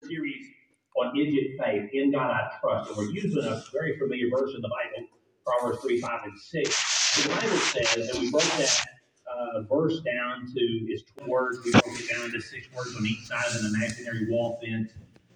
series on Is It Faith? In God I Trust. And we're using a very familiar verse in the Bible, Proverbs 3, 5, and 6. So the Bible says, and we broke that verse down to its 2 words. We broke it down to 6 words on each side of an imaginary wall fence,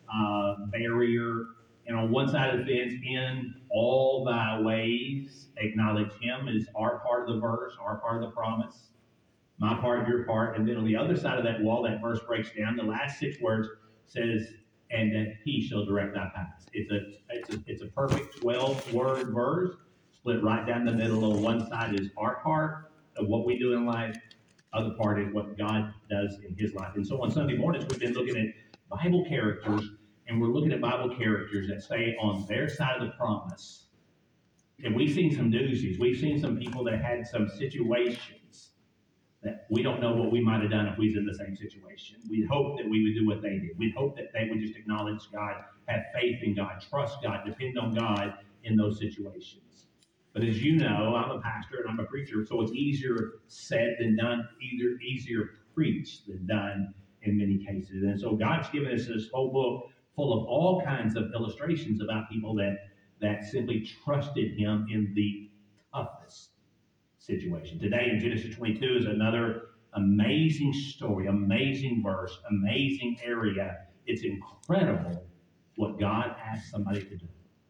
barrier. And on one side of the fence, in all thy ways, acknowledge him is our part of the verse, our part of the promise, my part, your part. And then on the other side of that wall, that verse breaks down. The last 6 words says, and that he shall direct thy paths. It's a perfect 12-word verse, split right down the middle. On one side is our part of what we do in life. Other part is what God does in his life. And so on Sunday mornings, we've been looking at Bible characters, and we're looking at Bible characters that stay on their side of the promise. And we've seen some doozies. We've seen some people that had some situations that we don't know what we might have done if we was in the same situation. We'd hope that we would do what they did. We'd hope that they would just acknowledge God, have faith in God, trust God, depend on God in those situations. But as you know, I'm a pastor and I'm a preacher, so it's easier said than done, easier preached than done in many cases. And so God's given us this whole book full of all kinds of illustrations about people that simply trusted him in the toughest situation. Today in Genesis 22 is another amazing story, amazing verse, amazing area. It's incredible what God asked somebody to do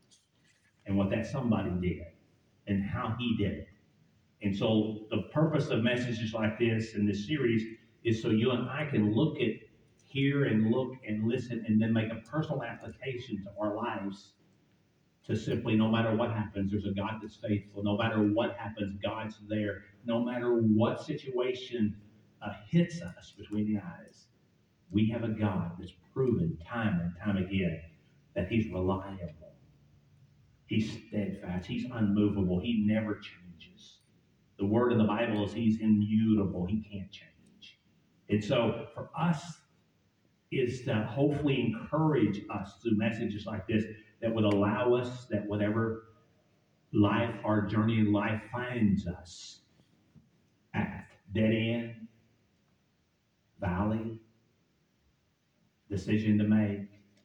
and what that somebody did and how he did it. And so the purpose of messages like this in this series is so you and I can hear and look and listen and then make a personal application to our lives to simply, no matter what happens, there's a God that's faithful. No matter what happens, God's there. No matter what situation hits us between the eyes, we have a God that's proven time and time again that he's reliable. He's steadfast. He's unmovable. He never changes. The word in the Bible is he's immutable. He can't change. And so for us is to hopefully encourage us through messages like this that would allow us that whatever life, our journey in life finds us at, dead end, valley, decision to make,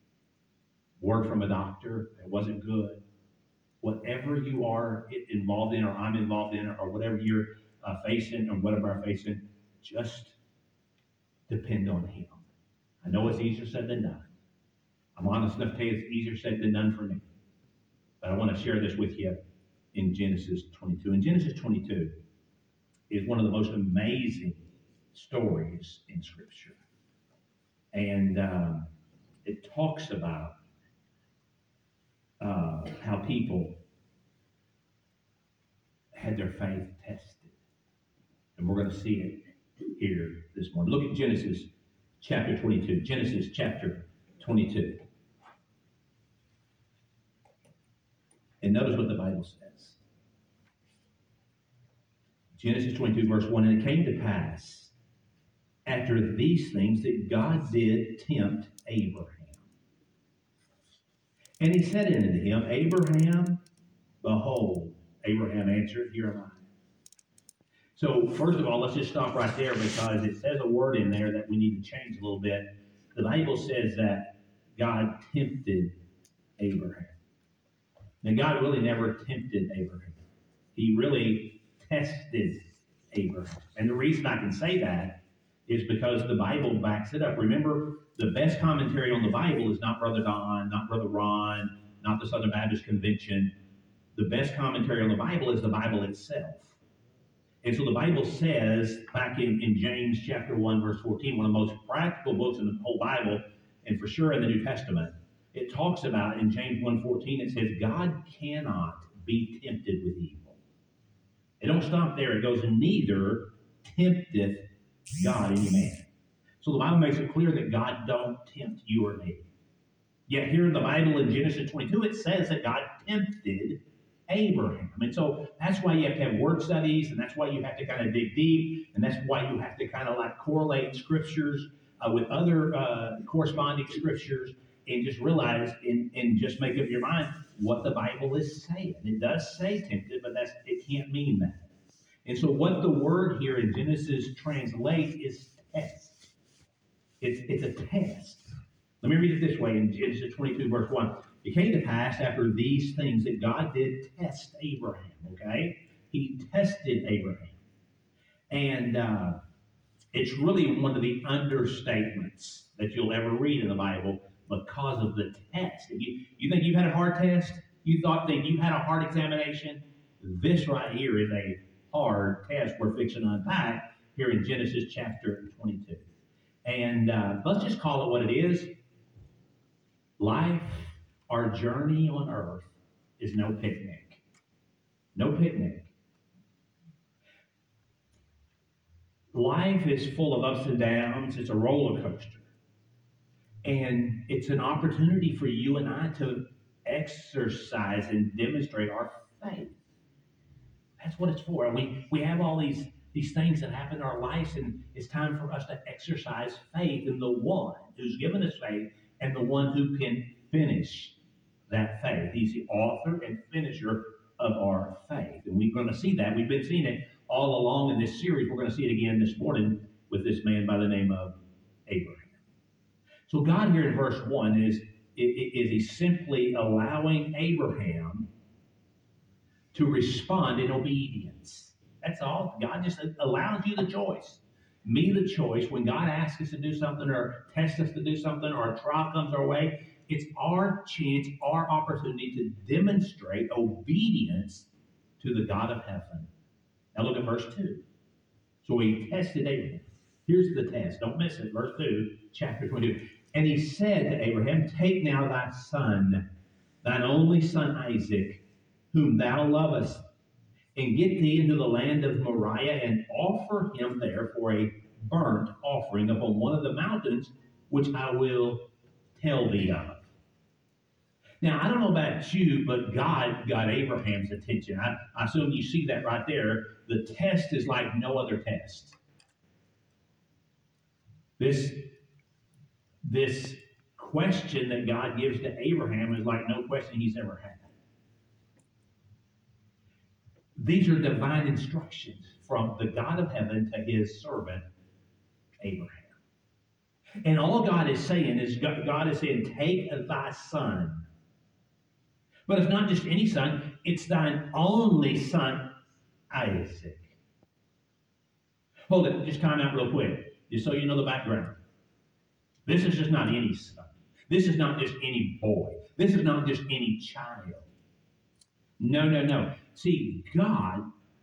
word from a doctor that wasn't good, whatever you are involved in or I'm involved in or whatever you're facing or whatever I'm facing, just depend on him. I know it's easier said than done. I'm honest enough to tell you it's easier said than done for me. But I want to share this with you in Genesis 22. And Genesis 22 is one of the most amazing stories in Scripture. And it talks about how people had their faith tested. And we're going to see it here this morning. Look at Genesis chapter 22. Genesis chapter 22. And notice what the Bible says. Genesis 22, verse 1, and it came to pass after these things that God did tempt Abraham. And he said unto him, Abraham, behold, Abraham answered, here am I. So first of all, let's just stop right there because it says a word in there that we need to change a little bit. The Bible says that God tempted Abraham. Now, God really never tempted Abraham. He really tested Abraham. And the reason I can say that is because the Bible backs it up. Remember, the best commentary on the Bible is not Brother Don, not Brother Ron, not the Southern Baptist Convention. The best commentary on the Bible is the Bible itself. And so the Bible says, back in James chapter 1, verse 14, one of the most practical books in the whole Bible, and for sure in the New Testament, it talks about, in James 1:14, it says, God cannot be tempted with evil. It don't stop there. It goes, neither tempteth God any man. So the Bible makes it clear that God don't tempt you or me. Yet here in the Bible in Genesis 22, it says that God tempted Abraham. And so that's why you have to have word studies, and that's why you have to kind of dig deep, and that's why you have to kind of like correlate scriptures with other corresponding scriptures and just realize and just make up your mind what the Bible is saying. It does say tempted, but it can't mean that. And so what the word here in Genesis translates is test. It's a test. Let me read it this way in Genesis 22, verse 1. It came to pass after these things that God did test Abraham, okay? He tested Abraham. And it's really one of the understatements that you'll ever read in the Bible because of the test. You think you've had a hard test? Think you had a hard examination? This right here is a hard test we're fixing to unpack here in Genesis chapter 22. And let's just call it what it is. Life, our journey on earth, is no picnic. No picnic. Life is full of ups and downs. It's a roller coaster. And it's an opportunity for you and I to exercise and demonstrate our faith. That's what it's for. We have all these things that happen in our lives, and it's time for us to exercise faith in the one who's given us faith and the one who can finish that faith. He's the author and finisher of our faith. And we're going to see that. We've been seeing it all along in this series. We're going to see it again this morning with this man by the name of Abraham. So God here in verse 1 is he simply allowing Abraham to respond in obedience. That's all. God just allows you the choice. Me the choice. When God asks us to do something or tests us to do something or a trial comes our way, it's our chance, our opportunity to demonstrate obedience to the God of heaven. Now look at verse 2. So he tested Abraham. Here's the test. Don't miss it. Verse 2, chapter 22. And he said to Abraham, take now thy son, thine only son Isaac, whom thou lovest, and get thee into the land of Moriah, and offer him there for a burnt offering upon one of the mountains, which I will tell thee of. Now, I don't know about you, but God got Abraham's attention. I assume you see that right there. The test is like no other test. This question that God gives to Abraham is like no question he's ever had. These are divine instructions from the God of heaven to his servant, Abraham. And all God is saying is, God is saying, take thy son. But it's not just any son, it's thine only son, Isaac. Hold it, just time out real quick, just so you know the background. This is just not any son. This is not just any boy. This is not just any child. No. See, God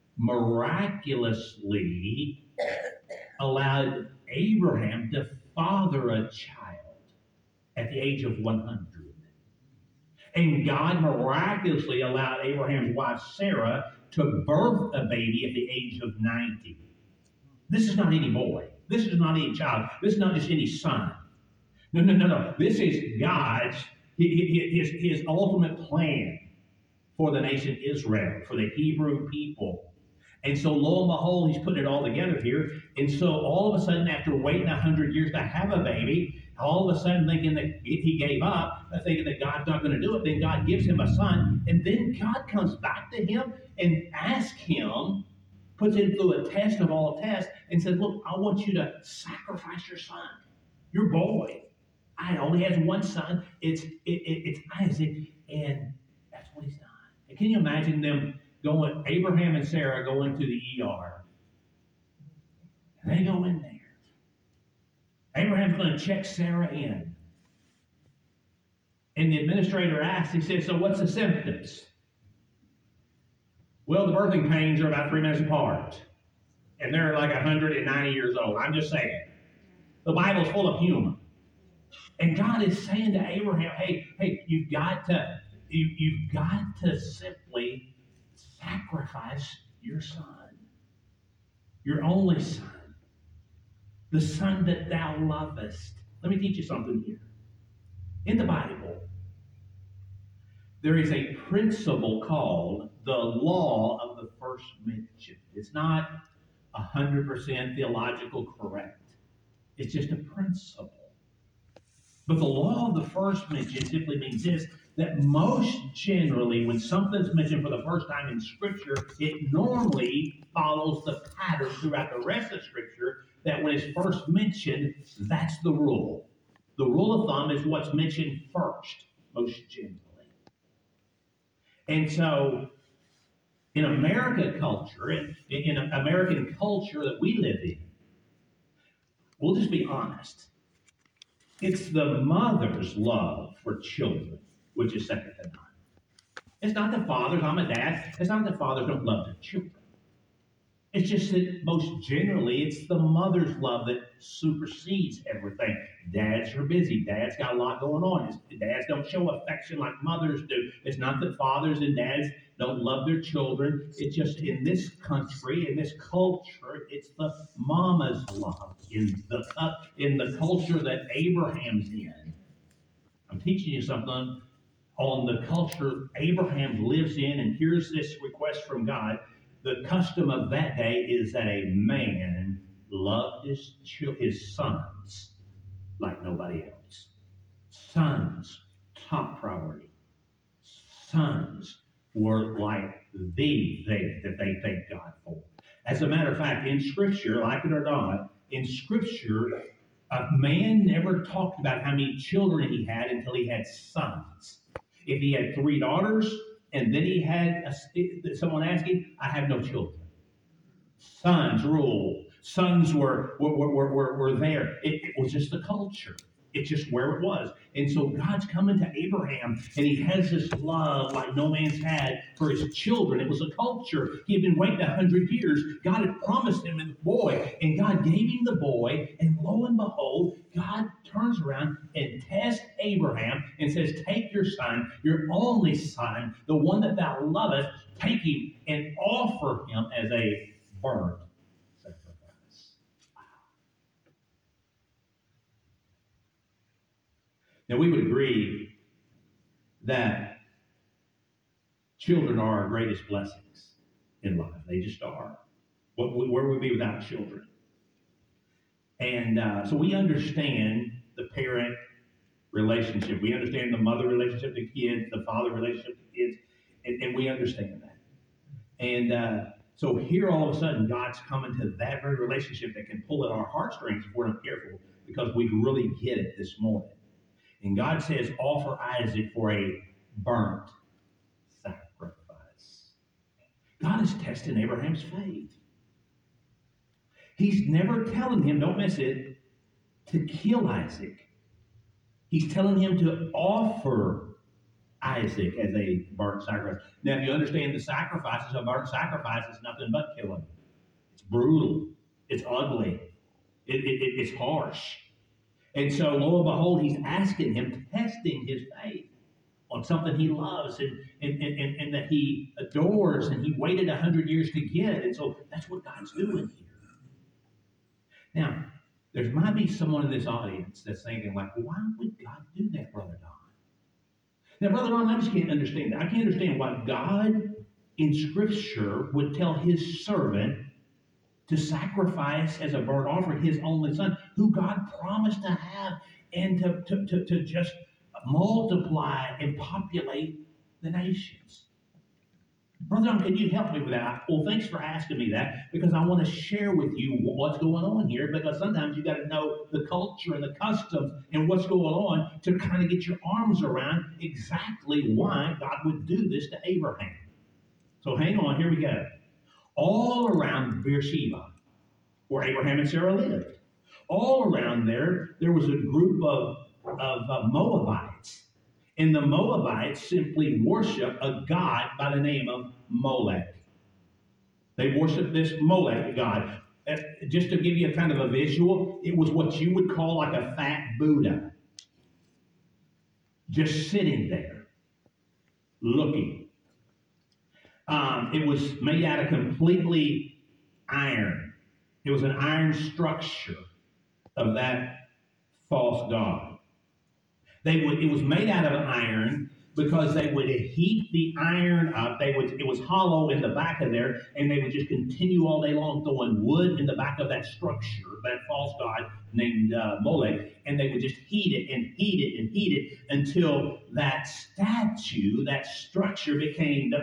miraculously allowed Abraham to father a child at the age of 100. And God miraculously allowed Abraham's wife Sarah to birth a baby at the age of 90. This is not any boy. This is not any child. This is not just any son. No. This is God's, his ultimate plan for the nation Israel, for the Hebrew people. And so lo and behold, he's putting it all together here. And so all of a sudden, after waiting 100 years to have a baby, all of a sudden thinking that he gave up, thinking that God's not going to do it, then God gives him a son. And then God comes back to him and asks him, puts him through a test of all tests, and says, look, I want you to sacrifice your son, your boy. I only has one son. It's Isaac, and that's what he's done. And can you imagine them going, Abraham and Sarah going to the ER? And they go in there. Abraham's going to check Sarah in. And the administrator asks, he says, so what's the symptoms? Well, the birthing pains are about 3 minutes apart. And they're like 190 years old. I'm just saying. The Bible's full of humor. And God is saying to Abraham, hey, you've got to simply sacrifice your son, your only son, the son that thou lovest. Let me teach you something here. In the Bible, there is a principle called the law of the first mention. It's not 100% theological correct. It's just a principle. But the law of the first mention simply means this, that most generally when something's mentioned for the first time in Scripture, it normally follows the pattern throughout the rest of Scripture, that when it's first mentioned, that's the rule. The rule of thumb is what's mentioned first, most generally. And so, in American culture, in American culture that we live in, we'll just be honest. It's the mother's love for children, which is second to none. It's not the fathers. I'm a dad. It's not the fathers don't love their children. It's just that most generally, it's the mother's love that supersedes everything. Dads are busy. Dads got a lot going on. Dads don't show affection like mothers do. It's not that fathers and dads don't love their children. It's just in this country, in this culture, it's the mama's love. In the culture that Abraham's in. I'm teaching you something on the culture Abraham lives in, and here's this request from God. The custom of that day is that a man loved his sons like nobody else. Sons, top priority. Sons were like the thing that they thank God for. As a matter of fact, in Scripture, like it or not, in Scripture, a man never talked about how many children he had until he had sons. If he had 3 daughters, and then he had someone asking, I have no children. Sons rule. Sons were there. It was just the culture. It's just where it was. And so God's coming to Abraham, and he has this love like no man's had for his children. It was a culture. He had been waiting 100 years. God had promised him a boy, and God gave him the boy, and lo and behold, God turns around and tests Abraham and says, take your son, your only son, the one that thou lovest, take him and offer him as a burnt sacrifice. Now, we would agree that children are our greatest blessings in life. They just are. Where would we be without children? And so we understand the parent relationship. We understand the mother relationship to kids, the father relationship to kids, and we understand that. And so here all of a sudden, God's coming to that very relationship that can pull at our heartstrings if we're not careful, because we really get it this morning. And God says, offer Isaac for a burnt sacrifice. God is testing Abraham's faith. He's never telling him, don't miss it, to kill Isaac. He's telling him to offer Isaac as a burnt sacrifice. Now, if you understand the sacrifices, a burnt sacrifice is nothing but killing. It's brutal. It's ugly. It's harsh. And so, lo and behold, he's asking him, testing his faith on something he loves and that he adores, and he waited 100 years to get. And so that's what God's doing here. Now, there might be someone in this audience that's thinking, like, why would God do that, Brother Don? Now, Brother Don, I just can't understand that. I can't understand why God in Scripture would tell his servant to sacrifice as a burnt offering his only son, who God promised to have and to just multiply and populate the nations. Brother Don, can you help me with that? Well, thanks for asking me that, because I want to share with you what's going on here, because sometimes you got to know the culture and the customs and what's going on to kind of get your arms around exactly why God would do this to Abraham. So hang on, here we go. All around Beersheba, where Abraham and Sarah lived, all around there was a group of Moabites. And the Moabites simply worship a god by the name of Molech. They worship this Molech god. Just to give you a kind of a visual, it was what you would call like a fat Buddha. Just sitting there, looking. It was made out of completely iron. It was an iron structure of that false god. It was made out of iron because they would heat the iron up. It was hollow in the back of there, and they would just continue all day long throwing wood in the back of that structure, that false god named Molech, and they would just heat it and heat it and heat it until that statue, that structure becomes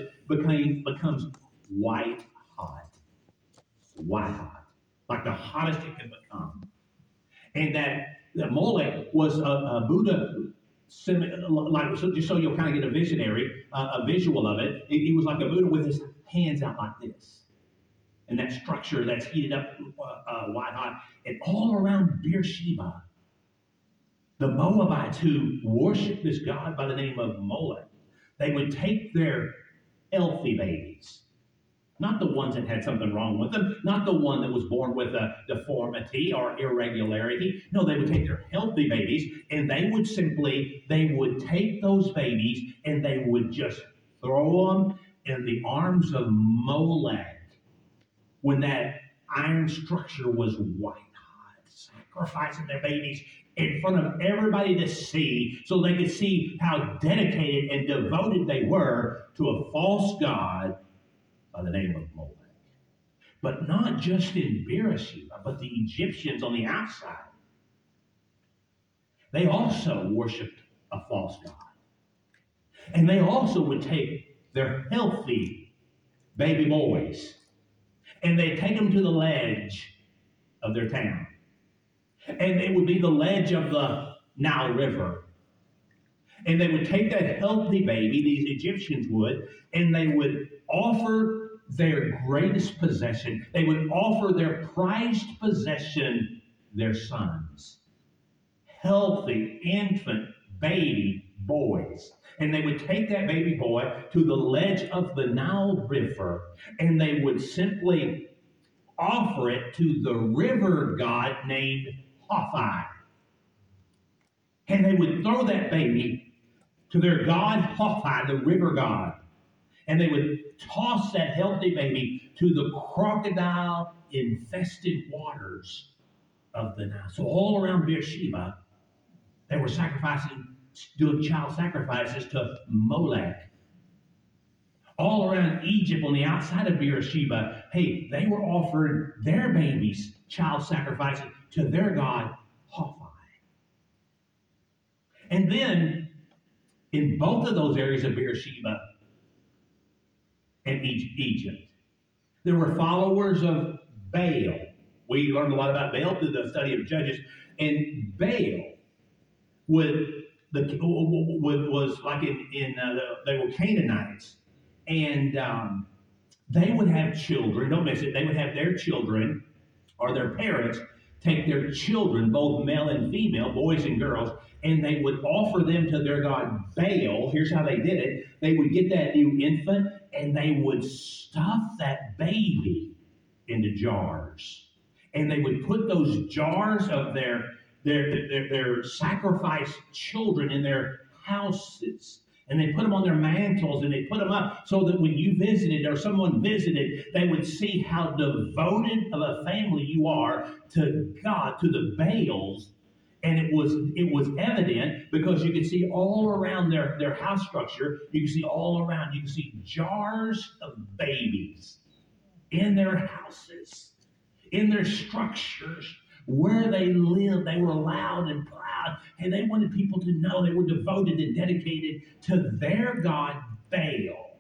white hot, like the hottest it could become. And that that Molech was a Buddha, like, so just so you'll kind of get a visual of it. He was like a Buddha with his hands out like this. And that structure that's heated up white hot. And all around Beersheba, the Moabites who worshiped this god by the name of Molech, they would take their healthy babies, not the ones that had something wrong with them, not the one that was born with a deformity or irregularity. No, they would take their healthy babies and they would take those babies and they would just throw them in the arms of Molech when that iron structure was white hot, sacrificing their babies in front of everybody to see so they could see how dedicated and devoted they were to a false god by the name of Molech. But not just in Beersheba, but the Egyptians on the outside. They also worshiped a false god. And they also would take their healthy baby boys and they'd take them to the ledge of their town. And it would be the ledge of the Nile River. And they would take that healthy baby, these Egyptians would, and they would offer their greatest possession. They would offer their prized possession, their sons. Healthy, infant, baby boys. And they would take that baby boy to the ledge of the Nile River, and they would simply offer it to the river god named Hophi. And they would throw that baby to their god Hophi, the river god. And they would toss that healthy baby to the crocodile-infested waters of the Nile. So all around Beersheba, they were doing child sacrifices to Molech. All around Egypt, on the outside of Beersheba, hey, they were offering their babies child sacrifices to their god Hophi. And then, in both of those areas of Beersheba and Egypt, there were followers of Baal. We learned a lot about Baal through the study of Judges. And Baal was like they were Canaanites. And they would have children, don't miss it, they would have their children or their parents take their children, both male and female, boys and girls, and they would offer them to their god Baal. Here's how they did it. They would get that new infant and they would stuff that baby into jars. And they would put those jars of their sacrificed children in their houses. And they put them on their mantles and they put them up so that when you visited or someone visited, they would see how devoted of a family you are to God, to the Baals. And it was evident because you could see all around their house structure, you could see all around, you could see jars of babies in their houses, in their structures, where they lived. They were loud and proud, and they wanted people to know they were devoted and dedicated to their god Baal,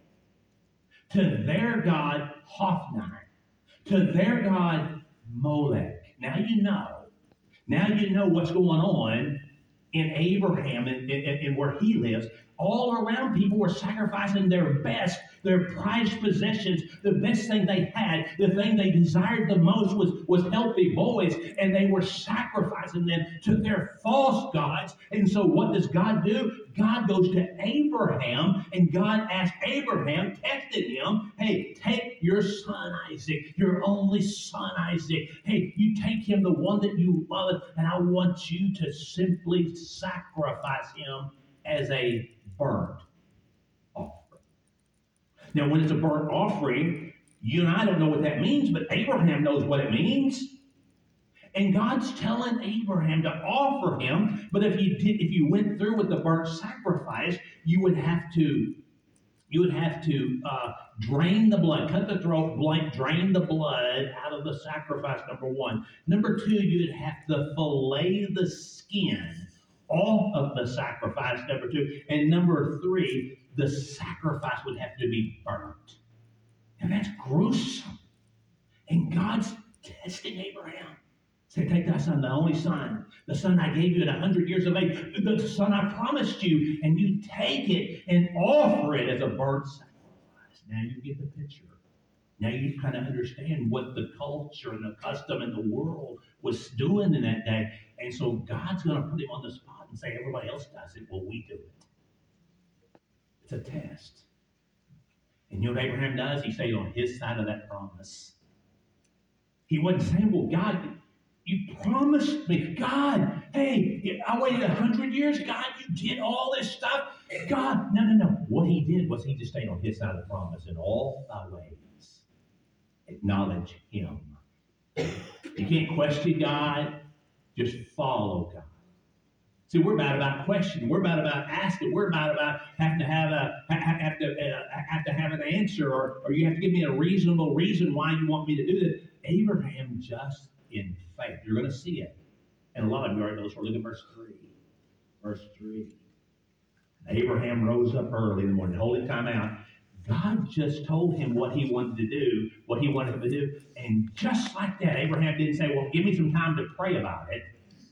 to their god Hophni, to their god Molech. Now you know what's going on in Abraham and where he lives. All around, people were sacrificing their best, their prized possessions, the best thing they had, the thing they desired the most was healthy boys, and they were sacrificing them to their false gods. And so what does God do? God goes to Abraham, and God asked Abraham, tested him, hey, take your son Isaac, your only son Isaac. Hey, you take him, the one that you love, and I want you to simply sacrifice him as a burnt offering. Now, when it's a burnt offering, you and I don't know what that means, but Abraham knows what it means. And God's telling Abraham to offer him, but if you went through with the burnt sacrifice, you would have to drain the blood, cut the throat, drain the blood out of the sacrifice, number one. Number two, you'd have to fillet the skin off of the sacrifice, number two. And number three, the sacrifice would have to be burnt. And that's gruesome. And God's testing Abraham. Say, take thy son, the only son, the son I gave you at 100 years of age, the son I promised you, and you take it and offer it as a burnt sacrifice. Now you get the picture. Now you kind of understand what the culture and the custom and the world was doing in that day. And so God's going to put him on the spot and say, everybody else does it, well, we do it. It's a test. And you know what Abraham does? He stays on his side of that promise. He wasn't saying, well, God, you promised me. God, hey, I waited 100 years. God, you did all this stuff. God, no. What he did was he just stayed on his side of the promise. In all thy ways, acknowledge him. You can't question God. Just follow God. See, we're bad about questioning. We're bad about asking. We're bad about having to have an answer, or you have to give me a reasonable reason why you want me to do this. Abraham just in faith. You're going to see it. And a lot of you already know this. Look at verse 3. Verse 3. Abraham rose up early in the morning. Hold it time out. God just told him what he wanted to do, what he wanted him to do. And just like that, Abraham didn't say, well, give me some time to pray about it.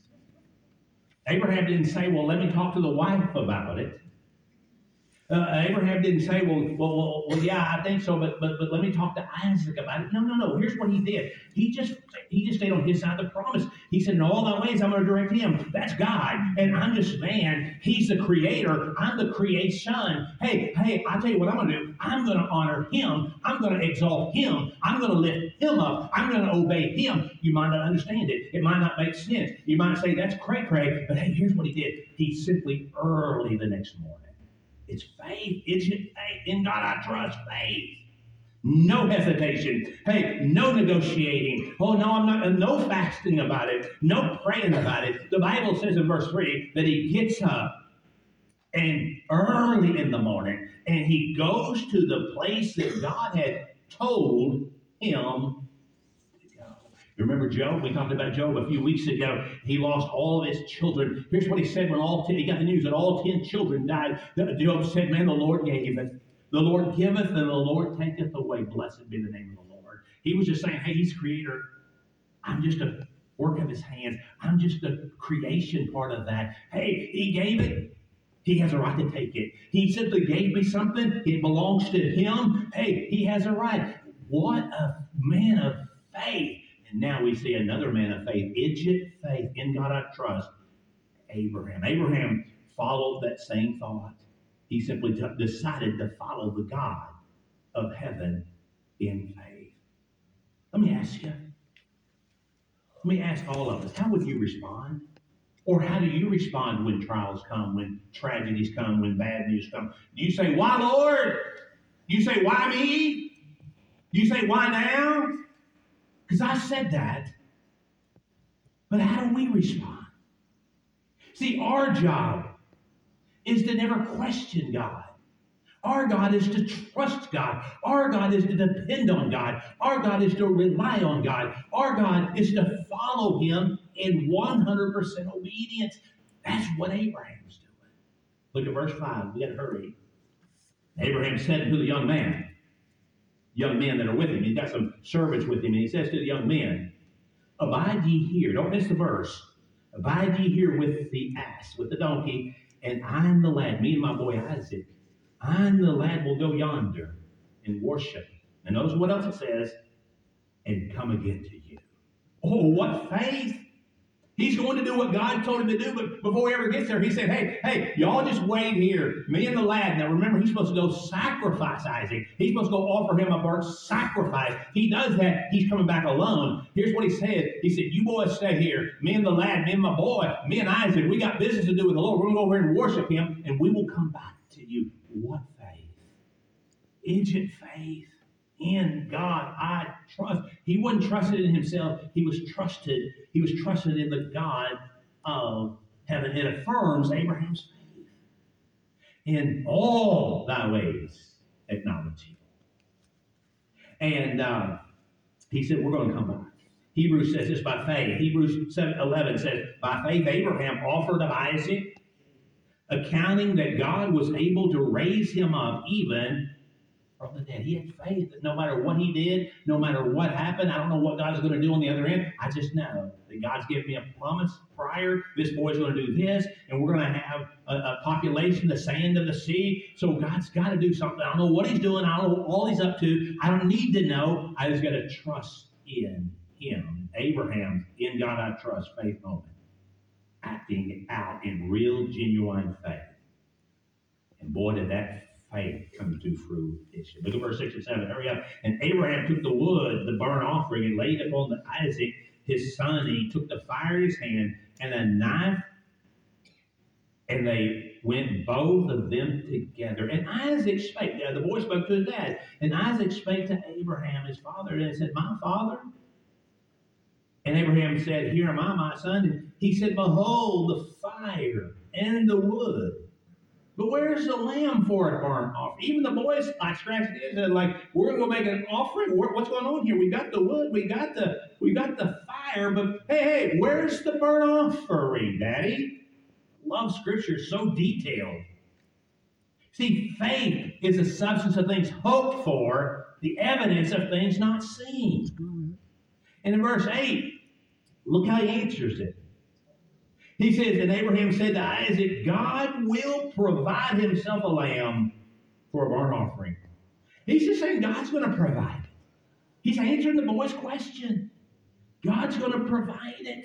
Abraham didn't say, well, let me talk to the wife about it. Abraham didn't say, well, yeah, I think so, but let me talk to Isaac about it. No. Here's what he did. He just stayed on his side of the promise. He said, in all thy ways, I'm going to direct him. That's God. And I'm just man. He's the creator. I'm the creation. Hey, I'll tell you what I'm going to do. I'm going to honor him. I'm going to exalt him. I'm going to lift him up. I'm going to obey him. You might not understand it. It might not make sense. You might say, that's cray-cray. But hey, here's what he did. He simply early the next morning. It's faith. It's faith. In God I trust. Faith. No hesitation. Hey, no negotiating. Oh, no, I'm not. No fasting about it. No praying about it. The Bible says in verse 3 that he gets up and early in the morning and he goes to the place that God had told him. Remember Job? We talked about Job a few weeks ago. He lost all of his children. Here's what he said when he got the news that all 10 children died. Job said, man, the Lord giveth. The Lord giveth and the Lord taketh away. Blessed be the name of the Lord. He was just saying, hey, he's creator. I'm just a work of his hands. I'm just a creation part of that. Hey, he gave it. He has a right to take it. He simply gave me something. It belongs to him. Hey, he has a right. What a man of faith. And now we see another man of faith, idiot faith, in God I trust, Abraham. Abraham followed that same thought. He simply decided to follow the God of heaven in faith. Let me ask you. Let me ask all of us, how would you respond? Or how do you respond when trials come, when tragedies come, when bad news come? Do you say, why, Lord? Do you say, why me? Do you say, why now? Because I said that. But how do we respond? See, our job is to never question God. Our God is to trust God. Our God is to depend on God. Our God is to rely on God. Our God is to follow him in 100% obedience. That's what Abraham's doing. Look at verse 5. We got to hurry. Abraham said to the young men that are with him, he's got some servants with him, and he says to the young men, abide ye here. Don't miss the verse. Abide ye here with the ass, with the donkey, and I and the lad, me and my boy Isaac, I and the lad will go yonder and worship. And notice what else it says, and come again to you. Oh, what faith! He's going to do what God told him to do, but before he ever gets there, he said, hey, y'all just wait here. Me and the lad. Now remember, he's supposed to go sacrifice Isaac. He's supposed to go offer him a burnt sacrifice. He does that. He's coming back alone. Here's what he said. He said, you boys stay here. Me and the lad, me and my boy, me and Isaac, we got business to do with the Lord. We're going to go over here and worship him, and we will come back to you. What faith? Ancient faith. In God I trust. He wasn't trusted in himself. He was trusted in the God of heaven. It affirms Abraham's faith. In all thy ways acknowledge him. And he said, we're going to come back. Hebrews says this by faith. Hebrews 7:11 says, by faith Abraham offered of Isaac, accounting that God was able to raise him up even from the dead. He had faith that no matter what he did, no matter what happened, I don't know what God's going to do on the other end. I just know that God's given me a promise prior. This boy's going to do this, and we're going to have a population, the sand of the sea. So God's got to do something. I don't know what he's doing. I don't know all he's up to. I don't need to know. I just got to trust in him. Abraham, in God I trust, faith moment. Acting out in real, genuine faith. And boy, did that faith come to fruition. Look at verse 6 and 7. Hurry up. And Abraham took the wood, the burnt offering, and laid it upon Isaac, his son. And he took the fire in his hand and a knife, and they went both of them together. And Isaac spake. The boy spoke to his dad. And Isaac spake to Abraham, his father, and said, My father? And Abraham said, Here am I, my son. And he said, Behold, the fire and the wood. But where's the lamb for a burnt offering? Even the boys like scratched his head, like, we're going to go make an offering. What's going on here? We got the wood, we got the fire, but hey, where's the burnt offering, Daddy? Love Scripture, so detailed. See, faith is the substance of things hoped for, the evidence of things not seen. And in verse 8, look how he answers it. He says, and Abraham said to Isaac, God will provide himself a lamb for a burnt offering. He's just saying God's going to provide. He's answering the boy's question. God's going to provide it.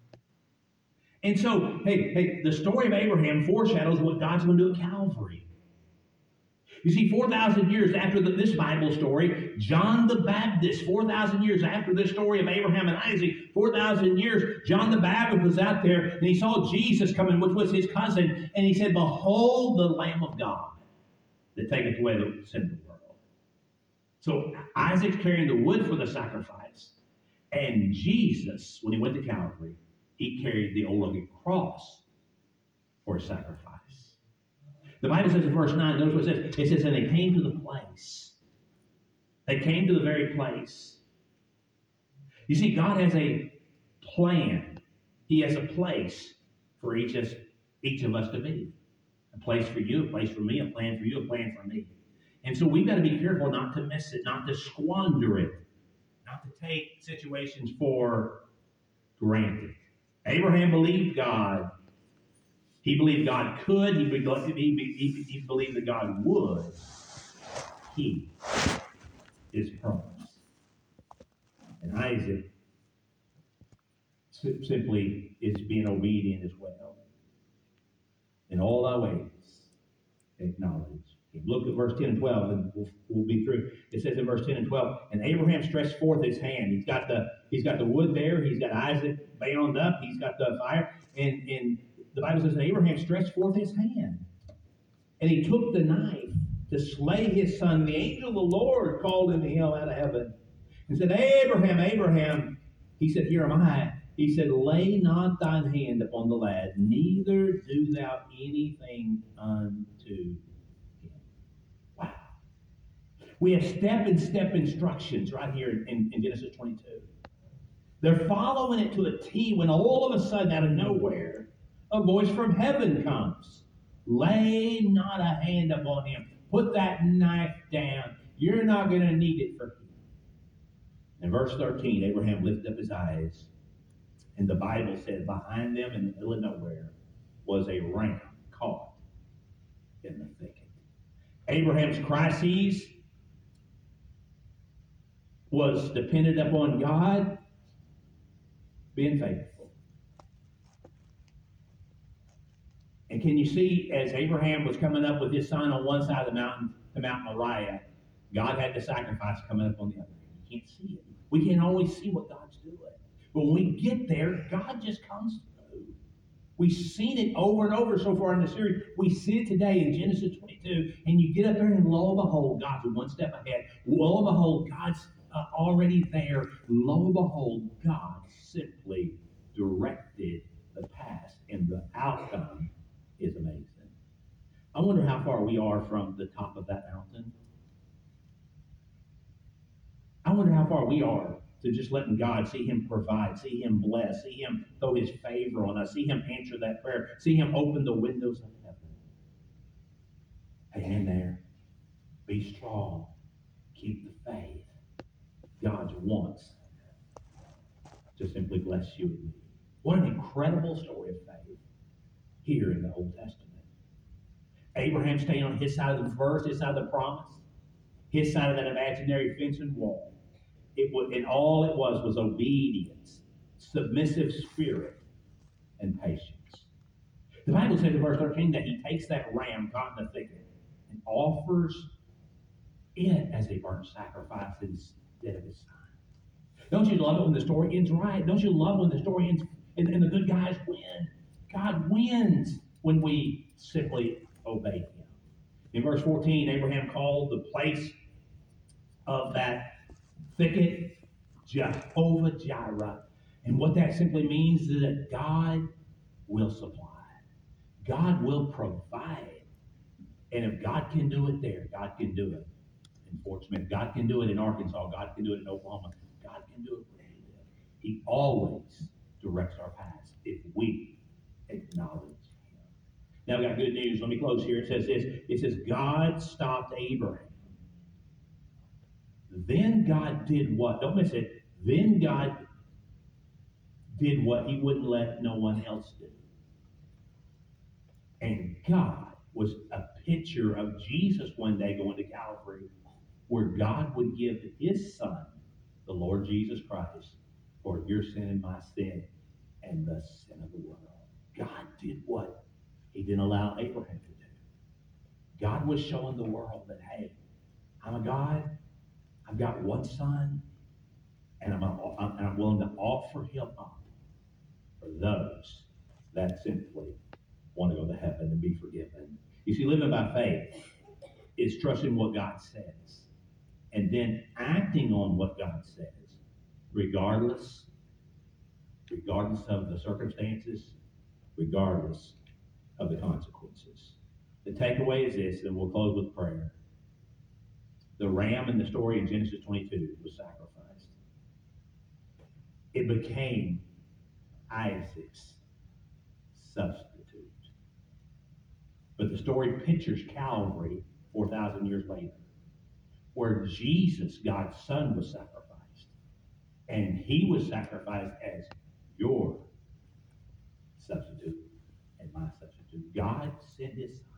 And so, hey, the story of Abraham foreshadows what God's going to do at Calvary. You see, 4,000 years after this Bible story, John the Baptist, 4,000 years after this story of Abraham and Isaac, 4,000 years, John the Baptist was out there and he saw Jesus coming, which was his cousin, and he said, Behold the Lamb of God that taketh away the sin of the world. So Isaac's carrying the wood for the sacrifice, and Jesus, when he went to Calvary, he carried the old rugged cross for a sacrifice. The Bible says in verse 9, notice what it says. It says, and they came to the place. They came to the very place. You see, God has a plan. He has a place for each of us to be. A place for you, a place for me, a plan for you, a plan for me. And so we've got to be careful not to miss it, not to squander it, not to take situations for granted. Abraham believed God. He believed God could. He believed that God would keep his promise. And Isaac simply is being obedient as well. In all thy ways, acknowledge him. Look at verse 10 and 12, and we'll be through. It says in verse 10 and 12, and Abraham stretched forth his hand. He's got the wood there. He's got Isaac bound up. He's got the fire. And the Bible says that Abraham stretched forth his hand, and he took the knife to slay his son. The angel of the Lord called him to him out of heaven and said, Abraham, Abraham. He said, Here am I. He said, Lay not thine hand upon the lad, neither do thou anything unto him. Wow. We have step-in-step instructions right here in Genesis 22. They're following it to a T when all of a sudden, out of nowhere, a voice from heaven comes. Lay not a hand upon him. Put that knife down. You're not going to need it for him. In verse 13, Abraham lifted up his eyes, and the Bible said behind them in the middle of nowhere was a ram caught in the thicket. Abraham's crisis was dependent upon God being faithful. And can you see, as Abraham was coming up with his son on one side of the mountain, to Mount Moriah, God had the sacrifice coming up on the other. You can't see it. We can't always see what God's doing. But when we get there, God just comes through. We've seen it over and over so far in the series. We see it today in Genesis 22, and you get up there and lo and behold, God's one step ahead. Lo and behold, God's already there. Lo and behold, God simply directed the past, and the outcome is amazing. I wonder how far we are from the top of that mountain. I wonder how far we are to just letting God, see him provide, see him bless, see him throw his favor on us, see him answer that prayer, see him open the windows of heaven. Hang in there. Be strong. keep the faith. God wants to simply bless you and me. What an incredible story of faith here in the Old Testament. Abraham staying on his side of the verse, his side of the promise, his side of that imaginary fence and wall. And all it was obedience, submissive spirit, and patience. The Bible says in verse 13 that he takes that ram caught in the thicket and offers it as a burnt sacrifice instead of his son. Don't you love it when the story ends right? Don't you love when the story ends and the good guys win? God wins when we simply obey him. In verse 14, Abraham called the place of that thicket Jehovah Jireh. And what that simply means is that God will supply. God will provide. And if God can do it there, God can do it in Fort Smith. God can do it in Arkansas. God can do it in Oklahoma. God can do it where we live. He always directs our paths if we acknowledge him. Now we got good news. Let me close here. It says this. It says, God stopped Abraham. Then God did what? Don't miss it. Then God did what he wouldn't let no one else do. And God was a picture of Jesus one day going to Calvary, where God would give his son, the Lord Jesus Christ, for your sin and my sin and the sin of the world. God did what he didn't allow Abraham to do. God was showing the world that, hey, I'm a God. I've got one son, and I'm willing to offer him up for those that simply want to go to heaven and be forgiven. You see, living by faith is trusting what God says and then acting on what God says, regardless of the circumstances, regardless of the consequences. The takeaway is this, and we'll close with prayer. The ram in the story in Genesis 22 was sacrificed. It became Isaac's substitute. But the story pictures Calvary 4,000 years later, where Jesus, God's son, was sacrificed. And he was sacrificed as your substitute and my substitute. God sent his son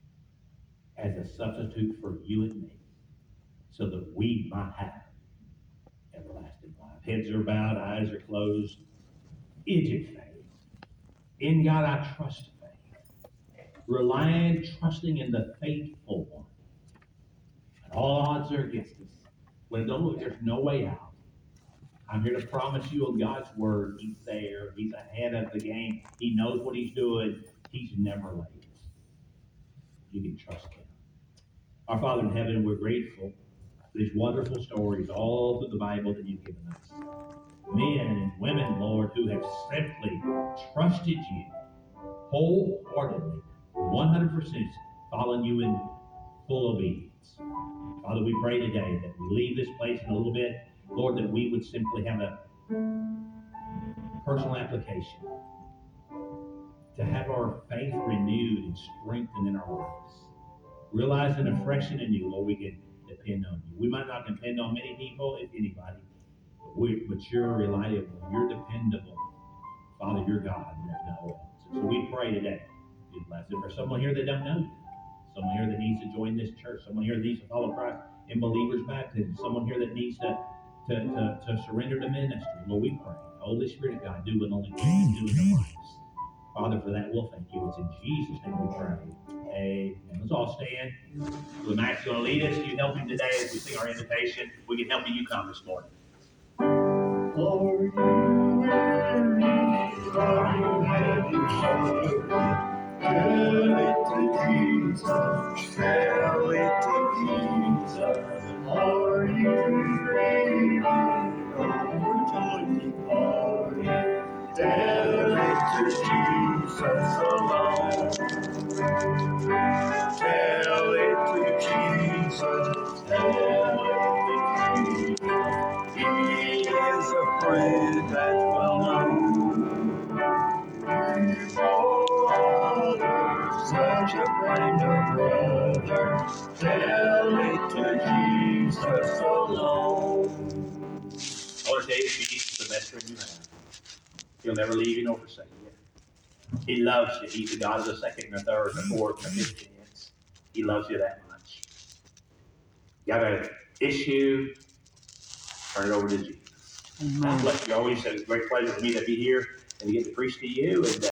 as a substitute for you and me, so that we might have everlasting life. Heads are bowed, eyes are closed. Is it faith? In God I trust faith. Relying, trusting in the faithful one. And all odds are against us. When it don't look, there's no way out. I'm here to promise you on God's word, he's there. He's ahead of the game. He knows what he's doing. He's never late. You can trust him. Our Father in heaven, we're grateful for these wonderful stories all through the Bible that you've given us. Men and women, Lord, who have simply trusted you wholeheartedly, 100% following you in full obedience. Father, we pray today that we leave this place in a little bit, Lord, that we would simply have a personal application to have our faith renewed and strengthened in our lives. Realizing afresh and anew, Lord, we can depend on you. We might not depend on many people, if anybody, but you're reliable, you're dependable. Father, you're God, and there's no else. And so we pray today, you bless it. For someone here that don't know you, someone here that needs to join this church, someone here that needs to follow Christ in believers' baptism, someone here that needs to surrender to ministry. Lord, we pray. Holy Spirit of God, do what only you can do in their lives. Father, for that, we'll thank you. It's in Jesus' name we pray. Amen. Let's all stand. So Matt's going to lead us. You help him today as we sing our invitation. We can help you come this morning. Lord, you and me are heavy. Tell it to Jesus. Tell it to Jesus. Are you ready? Overjoyed party. Tell it to Jesus alone. Tell it to Jesus. Tell it to Jesus. He is a friend that's well known. Oh, such a friend. trust alone. I want to tell you, Jesus is the best friend you have. He'll never leave you nor forsake you. He loves you. He's the God of the second and the third and the fourth and the fifth chance. He loves you that much. You got an issue, turn it over to Jesus. God bless you. Always a great pleasure for me to be here and to get to preach to you. And